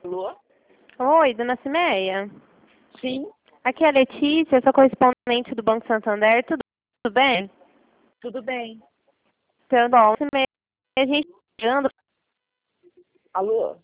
Alô? Oi, dona Cimeia. Sim, Aqui é a Letícia, sou correspondente do Banco Santander. Tudo bem? tudo bem. Então, bom, Cimeia, a gente tá ligando Alô?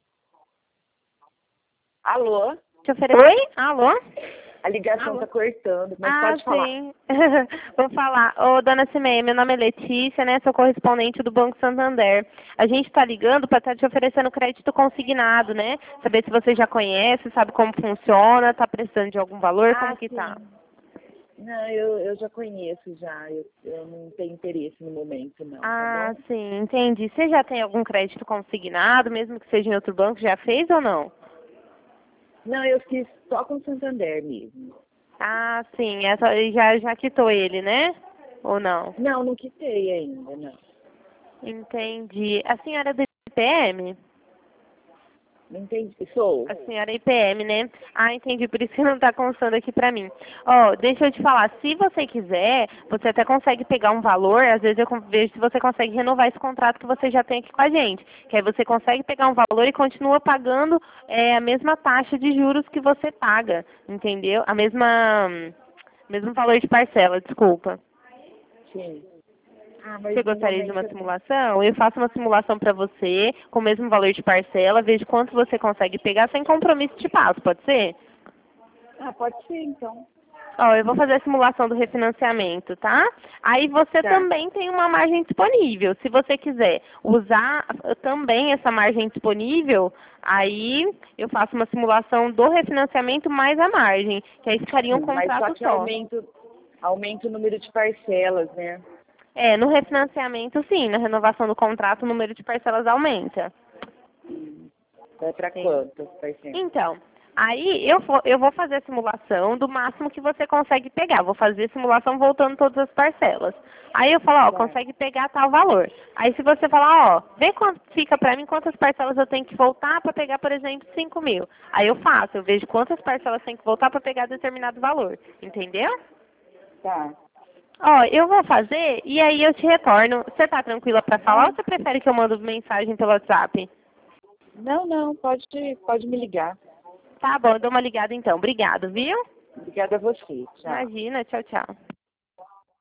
Alô? te oferecer... Oi? Alô? A ligação Alô? tá cortando, mas pode falar. Sim. Vou falar. Ô, dona Cimeia, meu nome é Letícia, né? Sou correspondente do Banco Santander. A gente está ligando para estar te oferecendo crédito consignado, né? Saber se você já conhece, sabe como funciona, está precisando de algum valor, como que tá? Sim. Não, eu já conheço já. Eu não tenho interesse no momento, não, tá Ah, bom? sim, entendi. Você já tem algum crédito consignado, mesmo que seja em outro banco, já fez ou não? Não, eu fiz só com o Santander mesmo. Ah, sim, já quitou ele, né? Ou não? Não, não quitei ainda, não. Entendi. A senhora é do IPM? Não entendi. Sou. A senhora é IPM, né? Ah, entendi, por isso que não está constando aqui para mim. Ó, deixa eu te falar, se você quiser, você até consegue pegar um valor, às vezes eu vejo se você consegue renovar esse contrato que você já tem aqui com a gente. Que aí você consegue pegar um valor e continua pagando a mesma taxa de juros que você paga, entendeu? Mesmo valor de parcela, desculpa. Sim. Ah, mas Você no gostaria de momento uma eu não. simulação? Eu faço uma simulação para você, com o mesmo valor de parcela, vejo quanto você consegue pegar sem compromisso de passo, pode ser? Ah, pode ser então. Ó, eu vou fazer a simulação do refinanciamento, tá? Aí você Tá. também tem uma margem disponível. Se você quiser usar também essa margem disponível, aí eu faço uma simulação do refinanciamento mais a margem, que aí ficaria um Mas só contrato que só. aumenta o número de parcelas, né? É, no refinanciamento sim, na renovação do contrato o número de parcelas aumenta. Vai pra Sim. quanto, parcelas? Então, aí eu vou fazer a simulação do máximo que você consegue pegar. Vou fazer a simulação voltando todas as parcelas. Aí eu falo, ó, Tá. consegue pegar tal valor. Aí se você falar, ó, vê quanto fica pra mim, quantas parcelas eu tenho que voltar para pegar, por exemplo, 5.000. Aí eu faço, eu vejo quantas parcelas tem que voltar para pegar determinado valor. Entendeu? Tá. Ó, eu vou fazer e aí eu te retorno. Você tá tranquila para falar ou Não, você prefere que eu mando mensagem pelo WhatsApp? não, pode me ligar. Tá bom, eu dou uma ligada então. Obrigado, viu? Obrigada a você. Tchau. Imagina, tchau, tchau.